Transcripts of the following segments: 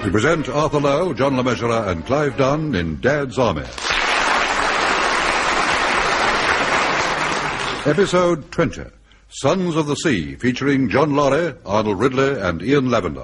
We present Arthur Lowe, John Le Mesurier, and Clive Dunn in Dad's Army. Episode 20, Sons of the Sea, featuring John Laurie, Arnold Ridley, and Ian Lavender.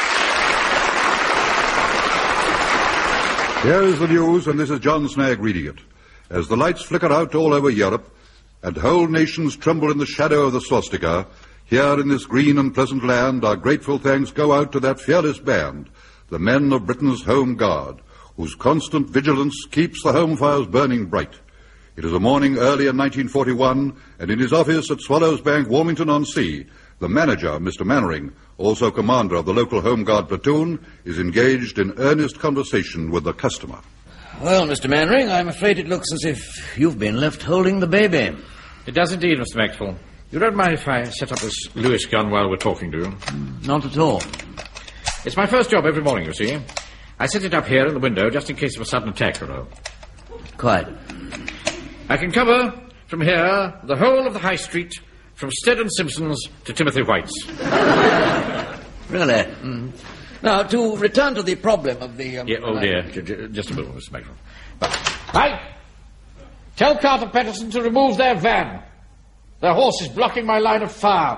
Here is the news, and this is John Snagg reading it. As the lights flicker out all over Europe, and whole nations tremble in the shadow of the swastika, here in this green and pleasant land, our grateful thanks go out to that fearless band, the men of Britain's Home Guard, whose constant vigilance keeps the home fires burning bright. It is a morning early in 1941, and in his office at Swallows Bank, Warmington-on-Sea, the manager, Mr. Mannering, also commander of the local Home Guard platoon, is engaged in earnest conversation with the customer. Well, Mr. Mannering, I'm afraid it looks as if you've been left holding the baby. It does indeed, Mr. Maxwell. You don't mind if I set up this Lewis gun while we're talking to you? Not at all. It's my first job every morning, you see. I set it up here in the window just in case of a sudden attack, you know. Quite. I can cover from here the whole of the High Street, from Stead and Simpson's to Timothy White's. Really? Now, to return to the problem of the... dear. Just a moment, Mr. Maxwell. Mike! Tell Carter Patterson to remove their van. Their horse is blocking my line of fire.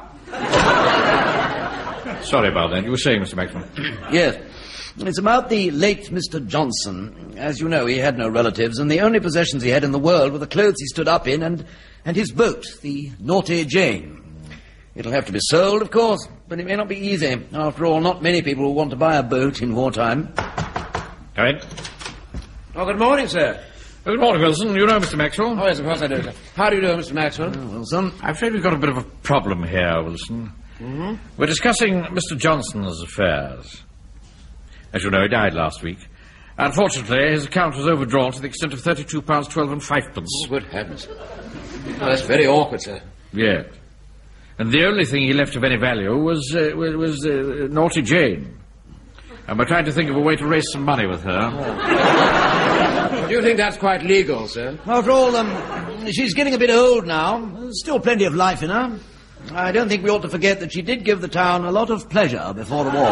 Sorry about that. You were saying, Mr. Maxwell. Yes. It's about the late Mr. Johnson. As you know, he had no relatives, and the only possessions he had in the world were the clothes he stood up in and his boat, the Naughty Jane. It'll have to be sold, of course, but it may not be easy. After all, not many people will want to buy a boat in wartime. Come in. Oh, good morning, sir. Good morning, Wilson. You know Mr. Maxwell? Oh, yes, of course I do, sir. How do you do, Mr. Maxwell? Wilson. I'm afraid we've got a bit of a problem here, Wilson. Mm-hmm. We're discussing Mr. Johnson's affairs. As you know, he died last week. Unfortunately, his account was overdrawn to the extent of £32.12 and 5p. Oh, good heavens. Oh, that's very awkward, sir. Yes. And the only thing he left of any value was Naughty Jane. And we're trying to think of a way to raise some money with her. Do you think that's quite legal, sir? After all, she's getting a bit old now. There's still plenty of life in her. I don't think we ought to forget that she did give the town a lot of pleasure before the war.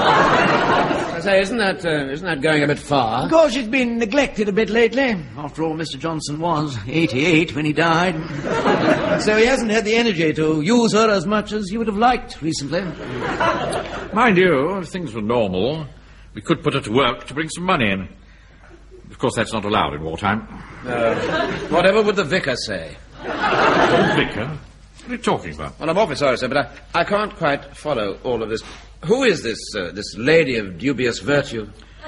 I say, isn't that going a bit far? Of course, she's been neglected a bit lately. After all, Mr. Johnson was 88 when he died. So he hasn't had the energy to use her as much as he would have liked recently. Mind you, if things were normal, we could put her to work to bring some money in. Of course, that's not allowed in wartime. Whatever would the vicar say? The vicar? What are you talking about? Well, I'm awfully sorry, sir, but I can't quite follow all of this. Who is this lady of dubious virtue?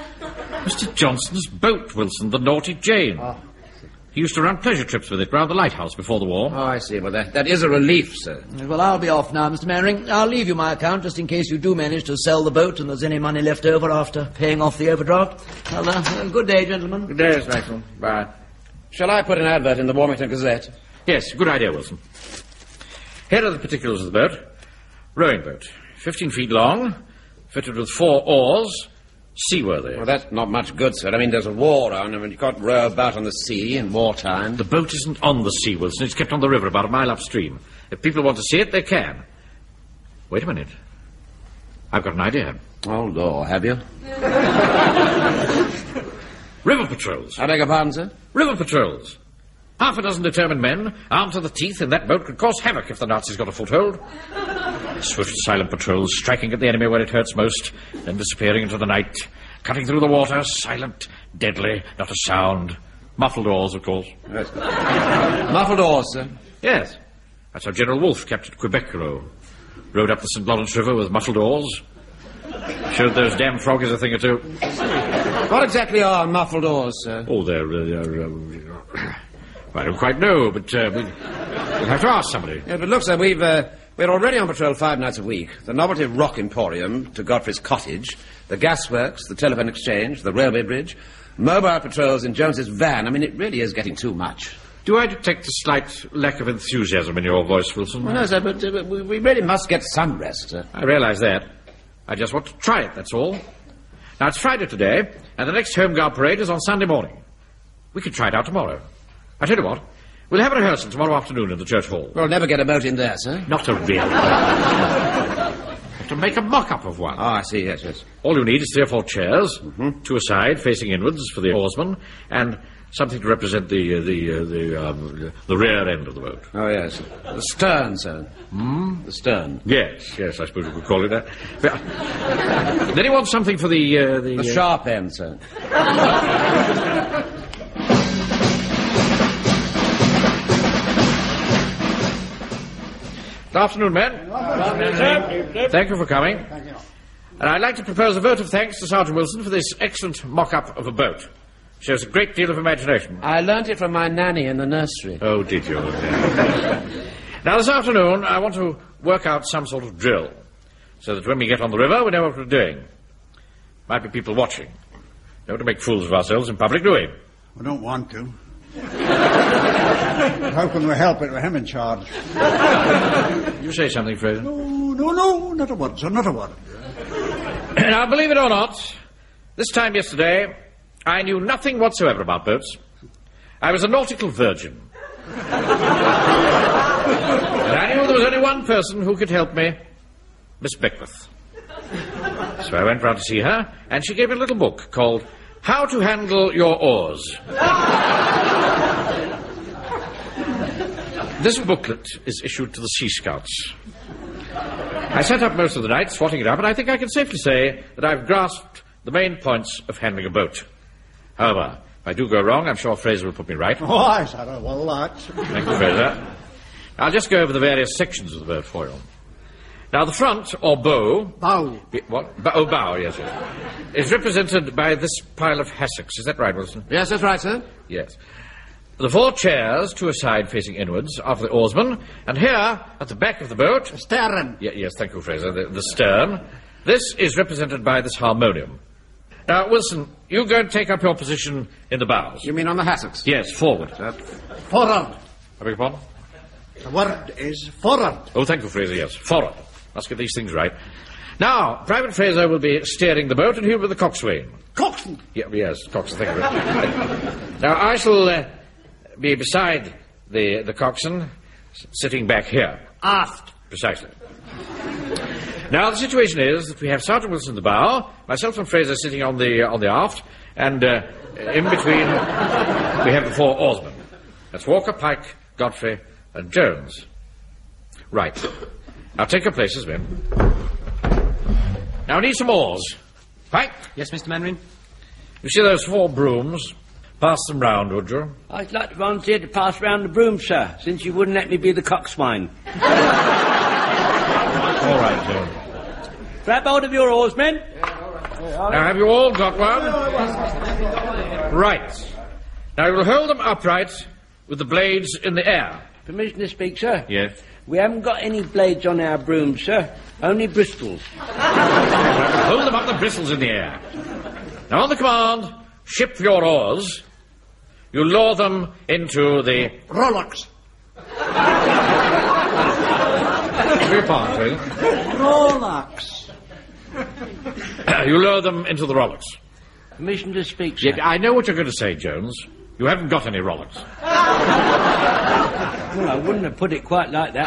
Mr. Johnson's boat, Wilson, the Naughty Jane. Oh. He used to run pleasure trips with it round the lighthouse before the war. Oh, I see. Well, that is a relief, sir. Well, I'll be off now, Mr. Mannering. I'll leave you my account just in case you do manage to sell the boat and there's any money left over after paying off the overdraft. Well, good day, gentlemen. Good day, Mr. Maxwell. Bye. Shall I put an advert in the Warmington Gazette? Yes, good idea, Wilson. Here are the particulars of the boat. Rowing boat. 15 feet long, fitted with 4 oars, seaworthy. Well, that's not much good, sir. I mean, there's a war on, and you can't row about on the sea in wartime. The boat isn't on the sea, Wilson. It's kept on the river about a mile upstream. If people want to see it, they can. Wait a minute. I've got an idea. Oh, Lord, have you? River patrols. I beg your pardon, sir? River patrols. Half a dozen determined men, armed to the teeth in that boat, could cause havoc if the Nazis got a foothold. Swift, silent patrols, striking at the enemy where it hurts most, then disappearing into the night, cutting through the water, silent, deadly, not a sound. Muffled oars, of course. Yes. Muffled oars, sir? Yes. That's how General Wolfe captured Quebec-Row. Rowed up the St. Lawrence River with muffled oars. Showed those damn froggies a thing or two. What exactly are muffled oars, sir? Oh, they're I don't quite know, but we'll have to ask somebody. Yeah, but look, sir, we're already on patrol 5 nights a week. The Novelty Rock Emporium to Godfrey's Cottage, the gasworks, the telephone exchange, the railway bridge, mobile patrols in Jones's van. I mean, it really is getting too much. Do I detect a slight lack of enthusiasm in your voice, Wilson? Well, no, sir, but we really must get some rest, sir. I realize that. I just want to try it, that's all. Now, it's Friday today, and the next Home Guard parade is on Sunday morning. We could try it out tomorrow. I tell you what, we'll have a rehearsal tomorrow afternoon in the church hall. We'll never get a boat in there, sir. Not a real boat. To make a mock-up of one. Oh, I see, yes. All you need is 3 or 4 chairs, 2 aside, facing inwards for the oarsman, and something to represent the rear end of the boat. Oh, yes. The stern, sir. The stern. Yes, I suppose you could call it that. Then you want something for the sharp end, sir. Good afternoon, men. Thank you for coming. Thank you. And I'd like to propose a vote of thanks to Sergeant Wilson for this excellent mock-up of a boat. Shows a great deal of imagination. I learnt it from my nanny in the nursery. Oh, did you? Now, this afternoon, I want to work out some sort of drill, so that when we get on the river, we know what we're doing. Might be people watching. Don't want to make fools of ourselves in public, do we? We don't want to. How can we help it with him in charge? You say something, Fraser. No, not a word, sir, not a word. Now, believe it or not, this time yesterday, I knew nothing whatsoever about boats. I was a nautical virgin. And I knew there was only one person who could help me, Miss Beckwith. So I went round to see her, and she gave me a little book called How to Handle Your Oars. This booklet is issued to the Sea Scouts. I sat up most of the night swatting it up, and I think I can safely say that I've grasped the main points of handling a boat. However, if I do go wrong, I'm sure Fraser will put me right. Oh, aye, sir, well, that. Thank you, Fraser. I'll just go over the various sections of the boat for you. Now, the front, or bow... Bow. What? Bow, yes. Is represented by this pile of hassocks. Is that right, Wilson? Yes, that's right, sir. Yes. The 4 chairs, 2 aside facing inwards, are for the oarsman. And here, at the back of the boat... The stern. Yes, thank you, Fraser. The stern. This is represented by this harmonium. Now, Wilson, you go and take up your position in the bows. You mean on the hassocks? Yes, forward. Forward. I beg your pardon? The word is forward. Oh, thank you, Fraser, yes. Forward. Let's get these things right. Now, Private Fraser will be steering the boat and he'll be the coxswain. Coxswain? Yes, coxswain, thank you. Now, I shall be beside the coxswain, sitting back here. Aft. Precisely. Now, the situation is that we have Sergeant Wilson in the bow, myself and Fraser sitting on the aft, and in between we have the 4 oarsmen. That's Walker, Pike, Godfrey, and Jones. Right. Now, take your places, men. Now, I need some oars. Pike? Yes, Mr. Mandarin? You see those 4 brooms? Pass them round, would you? I'd like to volunteer to pass round the broom, sir, since you wouldn't let me be the coxswain. All right, Jones. Grab hold of your oars, men. Now, have you all got one? Right. Now, you will hold them upright with the blades in the air. Permission to speak, sir? Yes. We haven't got any blades on our brooms, sir. Only bristles. Hold them up, the bristles in the air. Now, on the command, ship your oars. You lower them into the... Rollocks. Your part, Fraser. Rollocks. You lower them into the rollocks. Permission to speak, sir? Yeah, I know what you're going to say, Jones. You haven't got any rollocks. Well, I wouldn't have put it quite like that,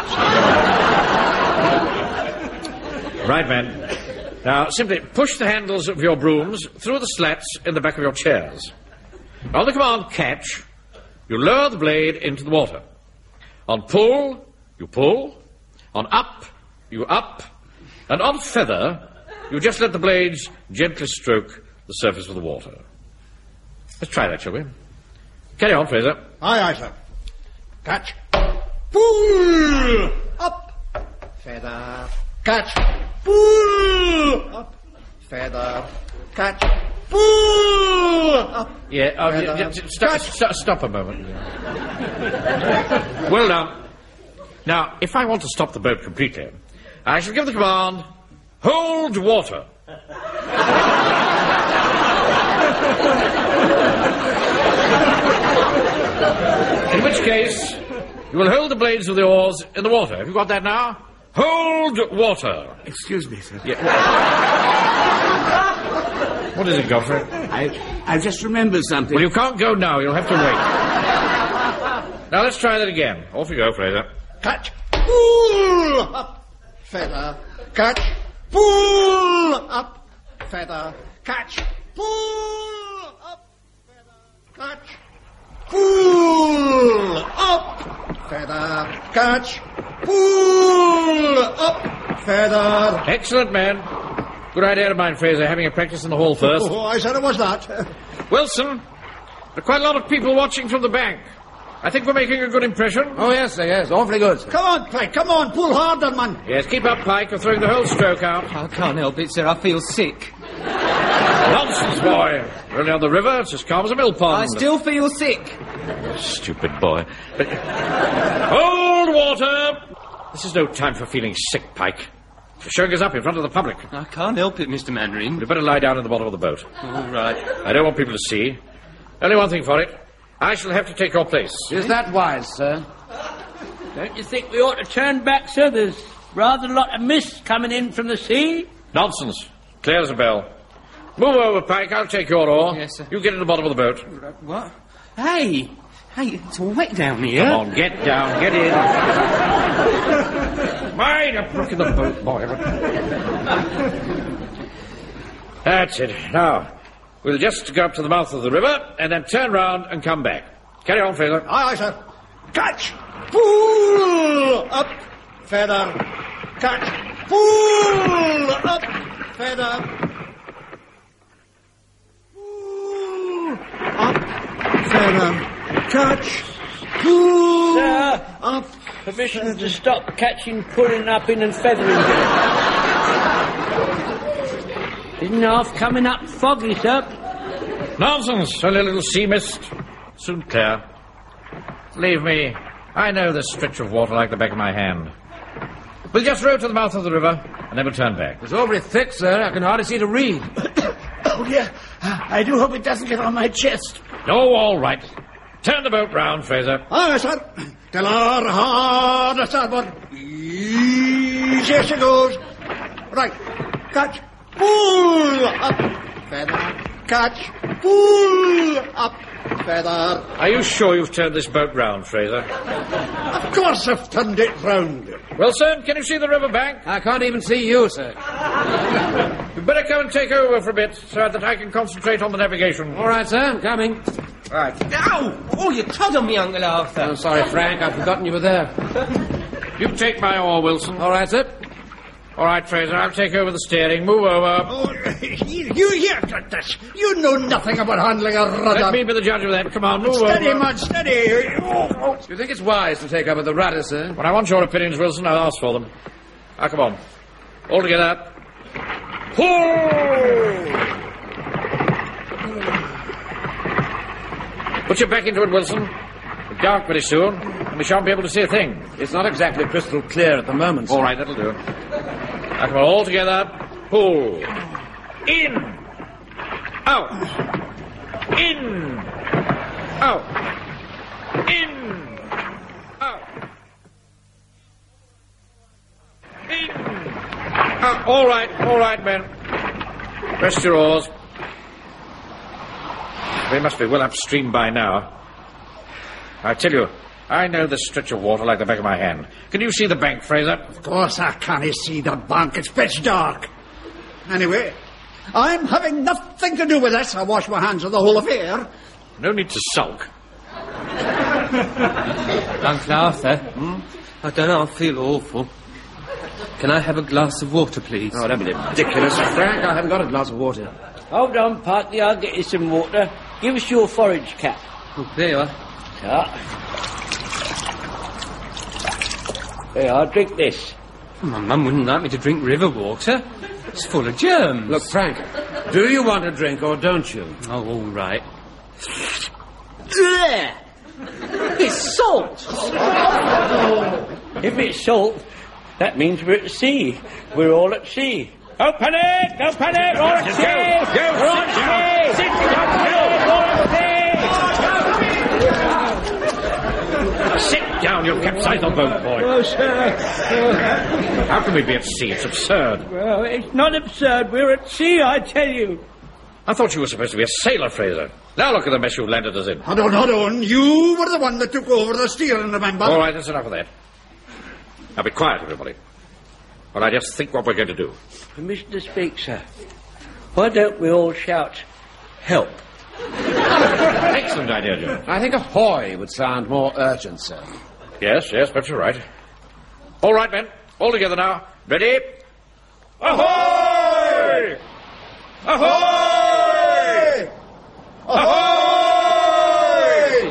sir. Right, men. Now, simply push the handles of your brooms through the slats in the back of your chairs. On the command catch, you lower the blade into the water. On pull, you pull. On up, you up. And on feather, you just let the blades gently stroke the surface of the water. Let's try that, shall we? Carry on, Fraser. Aye, sir. Catch. Pull. Up. Feather. Catch. Pull. Up. Feather. Catch. Pull. Up. Yeah, stop a moment. Well done. Now, if I want to stop the boat completely, I shall give the command, hold water. In which case, you will hold the blades of the oars in the water. Have you got that now? Hold water. Excuse me, sir. Yeah. What is it, Godfrey? I've just remembered something. Well, you can't go now. You'll have to wait. Now, let's try that again. Off you go, Fraser. Catch. Pull. Up. Feather. Catch. Pull up, feather, catch. Pull up, feather, catch. Pull up, feather, catch. Pull up, feather. Excellent, man. Good idea of mine, Fraser, having a practice in the hall first. Oh, I said it was that. Wilson, there are quite a lot of people watching from the bank. I think we're making a good impression. Oh, yes, sir, yes. Awfully good, sir. Come on, Pike, come on, pull harder, man. Yes, keep up, Pike. You're throwing the whole stroke out. I can't help it, sir. I feel sick. Nonsense, boy. We're only on the river. It's as calm as a mill pond. I still feel sick. Stupid boy. Hold water! This is no time for feeling sick, Pike. You're showing us up in front of the public. I can't help it, Mr. Mandarin. You'd better lie down in the bottom of the boat. All right. I don't want people to see. Only one thing for it. I shall have to take your place. Is that wise, sir? Don't you think we ought to turn back, sir? There's rather a lot of mist coming in from the sea. Nonsense. Clear as a bell. Move over, Pike. I'll take your oar. Yes, sir. You get in the bottom of the boat. What? Hey, it's all wet down here. Come on, get down, get in. Mind a brook in the boat, boy. That's it. Now, we'll just go up to the mouth of the river and then turn round and come back. Carry on, Fraser. Aye, sir. Catch. Pull up, feather, catch. Pull up, feather. Pull up, feather, catch. Pull Sir, up. permission to stop catching, pulling up in and feathering. Isn't half coming up foggy, sir? Nonsense. Only a little sea mist. Soon clear. Leave me. I know this stretch of water like the back of my hand. We'll just row to the mouth of the river, and then we'll turn back. It's awfully thick, sir. I can hardly see to read. Oh, dear. I do hope it doesn't get on my chest. No, all right. Turn the boat round, Fraser. Aye, sir. Tell her hard a starboard. Easy she goes. Right. Catch. Pull up. Feather. Catch. Pull up. Feather. Are you sure you've turned this boat round, Fraser? Of course I've turned it round. Wilson, can you see the river bank? I can't even see you, sir. You'd better come and take over for a bit so that I can concentrate on the navigation. All right, sir. I'm coming. Right. Ow! Oh, you trod on me, Uncle Arthur. I'm sorry, Frank. I'd forgotten you were there. You take my oar, Wilson. All right, sir. All right, Fraser, I'll take over the steering. Move over. Oh, you here, this. You know nothing about handling a rudder. Let me be the judge of that. Come on, move Steady, over. man, steady. Oh. Do you think it's wise to take over the rudder, sir? When I want your opinions, Wilson, I'll ask for them. Now, come on. All together. Pull! Put your back into it, Wilson. It'll be dark very soon, and we shan't be able to see a thing. It's not exactly crystal clear at the moment, sir. All right, that'll do. Now, come on, all together. Pull. In. Out. In. Out. In. Out. In. Out. All right, men. Rest your oars. We must be well upstream by now. I tell you, I know this stretch of water like the back of my hand. Can you see the bank, Fraser? Of course I can't see the bank. It's pitch dark. Anyway, I'm having nothing to do with this. I wash my hands of the whole affair. No need to sulk. Uncle Arthur, I don't know, I feel awful. Can I have a glass of water, please? Oh, don't be ridiculous, Frank. I haven't got a glass of water. Hold on, Parky, I'll get you some water. Give us your forage cap. Oh, there you are. There, I'll drink this. My mum wouldn't like me to drink river water. It's full of germs. Look, Frank, do you want a drink or don't you? Oh, all right. It's salt. If it's salt, that means we're at sea. We're all at sea. No panic! No panic! We're all at sea! We're all at sea! Sit down! Sit down, you'll capsize the boat, boy. Oh, sir. How can we be at sea? It's absurd. Well, it's not absurd. We're at sea, I tell you. I thought you were supposed to be a sailor, Fraser. Now look at the mess you landed us in. Hold on. You were the one that took over the steering, remember? All right, that's enough of that. Now be quiet, everybody. Well, I just think what we're going to do. Permission to speak, sir. Why don't we all shout, help? Excellent idea, Jones. I think ahoy would sound more urgent, sir. Yes, perhaps you're right. All right, men. All together now. Ready? Ahoy! Ahoy! Ahoy!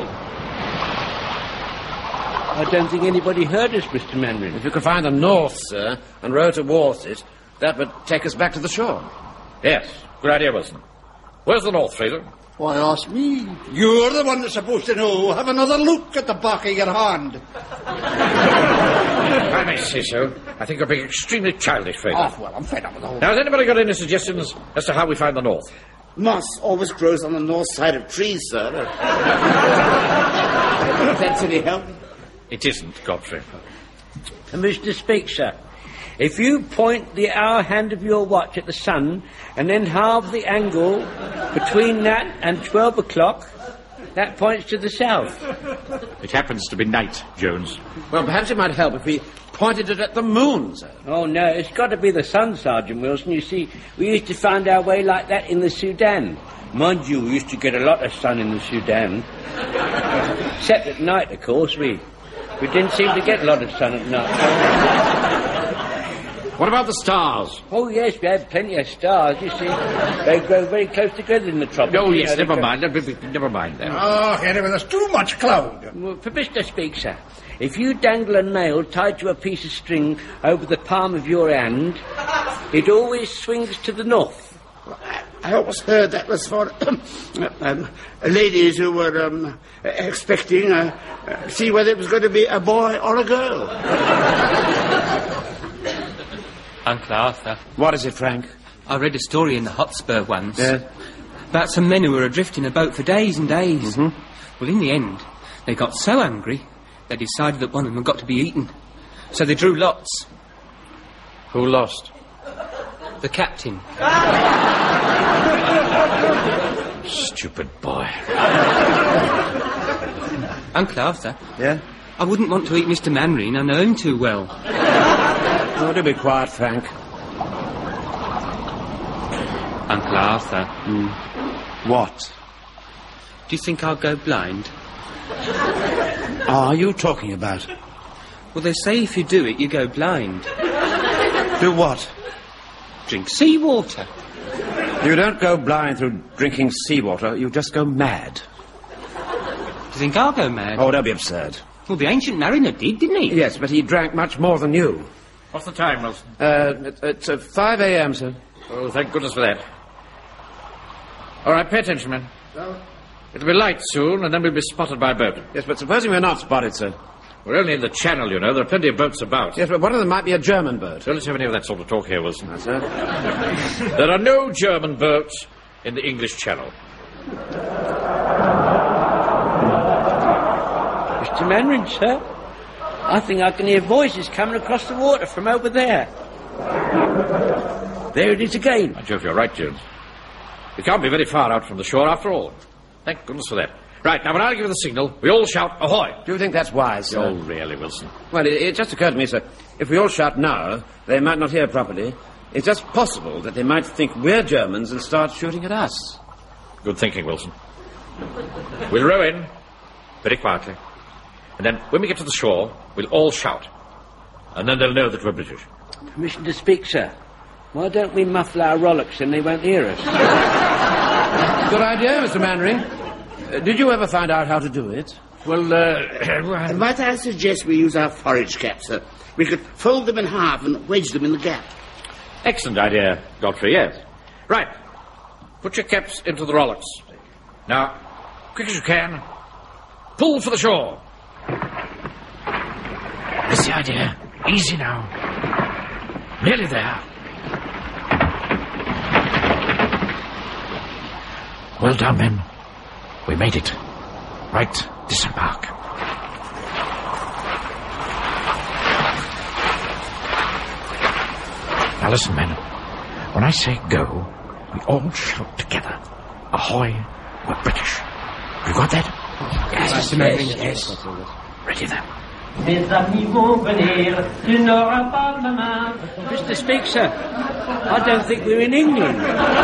I don't think anybody heard us, Mr. Mandarin. If you could find the north, sir, and row towards it, that would take us back to the shore. Yes, good idea, Wilson. Where's the north, Fraser? Why ask me? You're the one that's supposed to know. Have another look at the back of your hand. If I may say so, I think you're being extremely childish, Fraser. Oh, well, I'm fed up with the whole... Now, has anybody got any suggestions as to how we find the north? Moss always grows on the north side of trees, sir. If that's any help. It isn't, Godfrey. Permission to speak, sir. If you point the hour hand of your watch at the sun and then halve the angle between that and 12 o'clock, that points to the south. It happens to be night, Jones. Well, perhaps it might help if we pointed it at the moon, sir. Oh, no, it's got to be the sun, Sergeant Wilson. You see, we used to find our way like that in the Sudan. Mind you, we used to get a lot of sun in the Sudan. Except at night, of course, we didn't seem to get a lot of sun at night. What about the stars? Oh, yes, we had plenty of stars, you see. They grow very close together in the tropics. Oh, yes, You know, never mind. Never mind that. Oh, anyway, there's too much cloud. Well, permission to speak, sir. If you dangle a nail tied to a piece of string over the palm of your hand, it always swings to the north. I always heard that was for ladies who were expecting see whether it was going to be a boy or a girl. Uncle Arthur, What is it, Frank? I read a story in the Hotspur once. Yes? About some men who were adrift in a boat for days and days. Mm-hmm. Well, in the end, they got so angry, they decided that one of them had got to be eaten. So they drew lots. Who lost? The captain. Stupid boy. Uncle Arthur, Yeah? I wouldn't want to eat Mr. Manring. I know him too well. Oh, do be quiet, Frank. Uncle Arthur, What? do you think I'll go blind? Are you talking about? Well, they say if you do it, you go blind. Do what? Drink seawater. You don't go blind through drinking seawater, you just go mad. Do you think I'll go mad? Oh, don't be absurd. Well, the ancient mariner did, didn't he? Yes, but he drank much more than you. What's the time, Wilson? It's 5 a.m., sir. Oh, thank goodness for that. All right, pay attention, men. It'll be light soon, and then we'll be spotted by a boat. Yes, but supposing we're not spotted, sir. We're only in the channel, you know. There are plenty of boats about. Yes, but one of them might be a German boat. Don't let's have any of that sort of talk here, Wilson. That's it. There are no German boats in the English Channel. Mr. Mandarin, sir, I think I can hear voices coming across the water from over there. There it is again. By Jove, you're right, Jones. We can't be very far out from the shore after all. Thank goodness for that. Right, now when I give the signal, we all shout ahoy. Do you think that's wise, sir? Oh, really, Wilson? Well, it just occurred to me, sir, if we all shout now, they might not hear properly. It's just possible that they might think we're Germans and start shooting at us. Good thinking, Wilson. We'll row in, very quietly. And then, when we get to the shore, we'll all shout. And then they'll know that we're British. Permission to speak, sir. Why don't we muffle our rollicks and they won't hear us? Good idea, Mr. Manring. Did you ever find out how to do it? Well, Might I suggest we use our forage caps, sir? We could fold them in half and wedge them in the gap. excellent idea, Godfrey, yes. Right. Put your caps into the rollicks. Now, quick as you can, pull for the shore. That's the idea. Easy now. Nearly there. Well done, men. We made it. Right, disembark. Now listen, men. When I say go, we all shout together. Ahoy, we're British. You got that? Yes, Mr. Manring. Ready then. Mes amis vont venir, tu n'auras pas la main. Mr. Speaker, I don't think we're in England.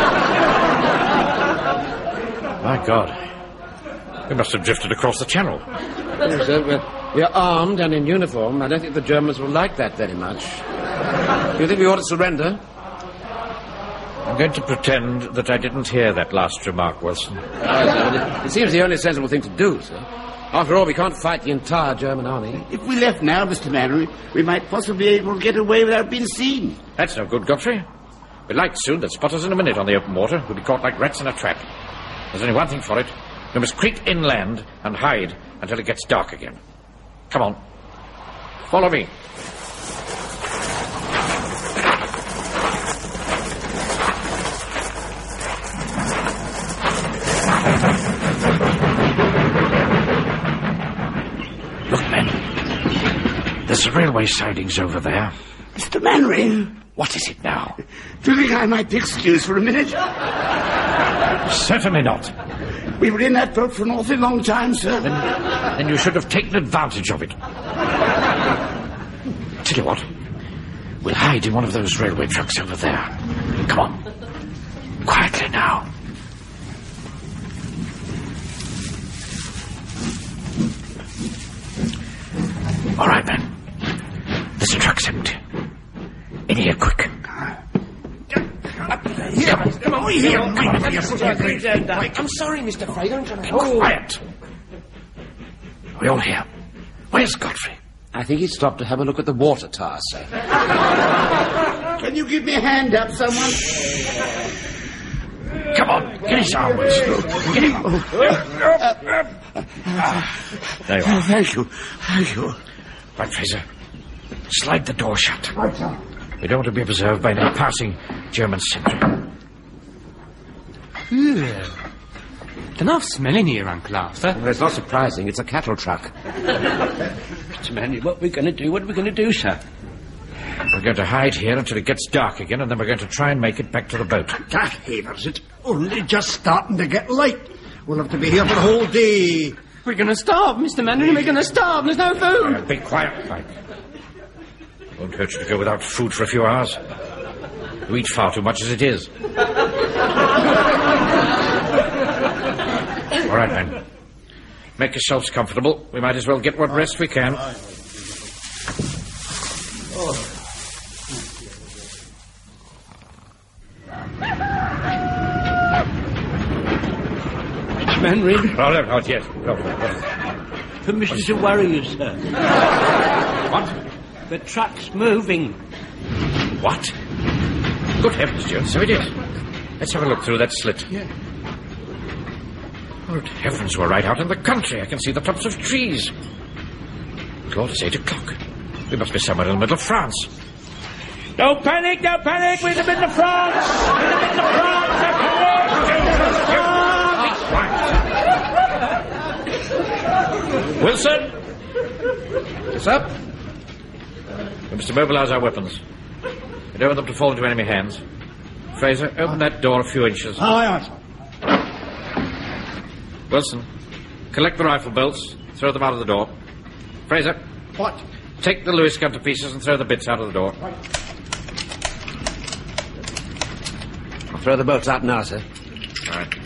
My God. We must have drifted across the channel. Yes, sir, we're armed and in uniform. I don't think the Germans will like that very much. Do you think we ought to surrender? I'm going to pretend that I didn't hear that last remark, Wilson. It seems the only sensible thing to do, sir. After all, we can't fight the entire German army. If we left now, Mr. Mannering, we might possibly be able to get away without being seen. That's no good, Godfrey. The lights soon, they'll spot us in a minute on the open water. We'll be caught like rats in a trap. There's only one thing for it. We must creep inland and hide until it gets dark again. Come on. Follow me. Look, men. There's railway sidings over there. Mr. Mannering, What is it now? do you think I might be excused for a minute? Certainly not. We were in that boat for an awfully long time, sir. Then you should have taken advantage of it. Tell you what. We'll hide in one of those railway trucks over there. Come on. Quietly now. All right, men. This truck's empty. In here, quick. Come on, here. I'm sorry, Mr. Fraser. Quiet. We're all here. Where's Godfrey? I think he stopped to have a look at the water tower, sir. Can you give me a hand up, someone? Come on, get his arm, Wilson. Get him up. There you are. Thank you. Thank you. Right, Fraser. Slide the door shut. We don't want to be observed by any passing German sentry. Enough smell in here, Uncle Arthur. Well, it's not surprising. It's a cattle truck. Mr. Manley, what are we going to do? What are we going to do, sir? We're going to hide here until it gets dark again, and then we're going to try and make it back to the boat. God, Havers, it's only just starting to get light. We'll have to be here for the whole day. We're going to starve, Mr. Mannering. We're going to starve. There's no food. Be quiet, Mike. It won't hurt you to go without food for a few hours. You eat far too much as it is. All right, men. Make yourselves comfortable. We might as well get what rest we can. Mr. Mannering, Oh, not yet. No. permission to worry you, sir. What? The truck's moving. What? Good heavens, Jones, so it is. Let's have a look through that slit. Yeah. Good heavens, we're right out in the country. I can see the tops of trees. Lord, it's 8 o'clock. We must be somewhere in the middle of France. Don't panic, don't panic. We're in the middle of France. We're in the middle of France. Don't panic. Wilson! What's up? We must immobilize our weapons. We don't want them to fall into enemy hands. Fraser, open that door a few inches. Aye, aye, sir. Wilson, collect the rifle bolts, throw them out of the door. Fraser, What? take the Lewis gun to pieces and throw the bits out of the door. I'll throw the boats out now, sir. All right.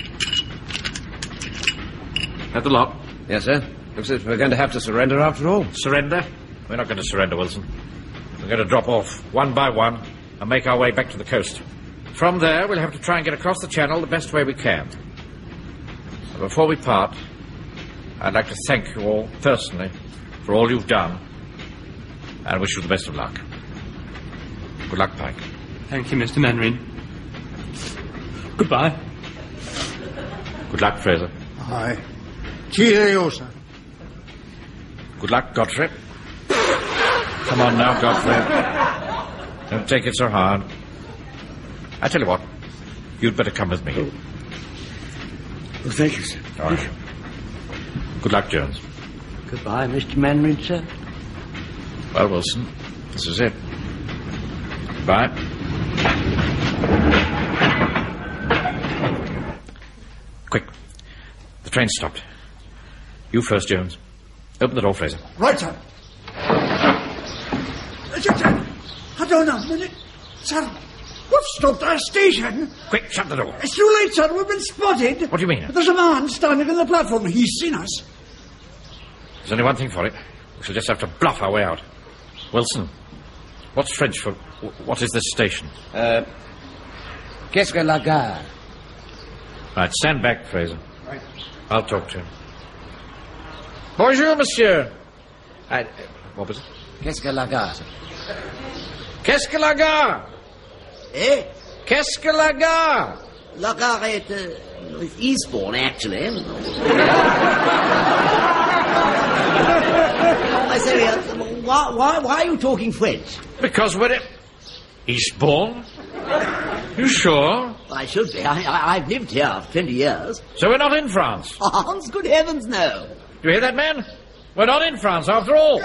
At the lock. Yes, sir. Looks as if we're going to have to surrender after all. Surrender? We're not going to surrender, Wilson. We're going to drop off, one by one, and make our way back to the coast. From there, we'll have to try and get across the channel the best way we can. So before we part, I'd like to thank you all personally for all you've done, and wish you the best of luck. Good luck, Pike. Thank you, Mr. Mannering. Goodbye. Good luck, Fraser. Aye. Cheerio, sir. Good luck, Godfrey. Come on now, Godfrey. Don't take it so hard. I tell you what, you'd better come with me. Oh, thank you, sir. All right. Good luck, Jones. Goodbye, Mr. Mannering, sir. Well, Wilson, this is it. Goodbye. Quick. The train's stopped. You first, Jones. Open the door, Fraser. Right, sir. Hold on a minute. Sir, we've stopped our station. Quick, shut the door. It's too late, sir. We've been spotted. What do you mean? There's a man standing on the platform. He's seen us. There's only one thing for it. We shall just have to bluff our way out. Wilson, what's French for... What is this station? Qu'est-ce que la gare? Right, stand back, Fraser. Right. I'll talk to him. Bonjour, monsieur. What was it? Qu'est-ce que la gare? Qu'est-ce que la gare? Eh? Qu'est-ce que la gare? La gare it's Eastbourne, actually. I say, why are you talking French? Because we're at Eastbourne. You sure? I should be. I've lived here for 20 years. So we're not in France? France? Good heavens, no. Do you hear that, man? We're not in France, after all.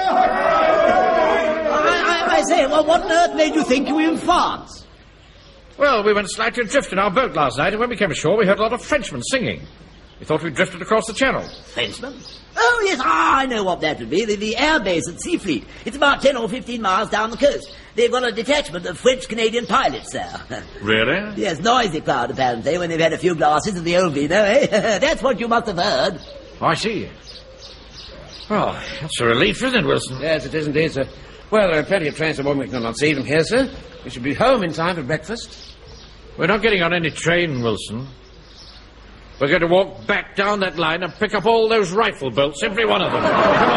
I say, well, what on earth made you think you were in France? Well, we went slightly adrift in our boat last night, and when we came ashore, we heard a lot of Frenchmen singing. We thought we'd drifted across the channel. Frenchmen? Oh, yes, I know what that would be. The air base at Seafleet. It's about 10 or 15 miles down the coast. They've got a detachment of French-Canadian pilots there. Really? Yes, noisy crowd, apparently, when they've had a few glasses of the old vino, eh? That's what you must have heard. Oh, I see. Oh, that's a relief, isn't it, Wilson? Yes, it is indeed, sir. Well, there are plenty of trains that we cannot see from here, sir. We should be home in time for breakfast. We're not getting on any train, Wilson. We're going to walk back down that line and pick up all those rifle bolts, every one of them. Come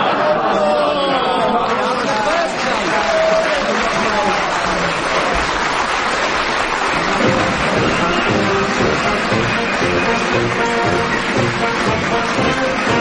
on.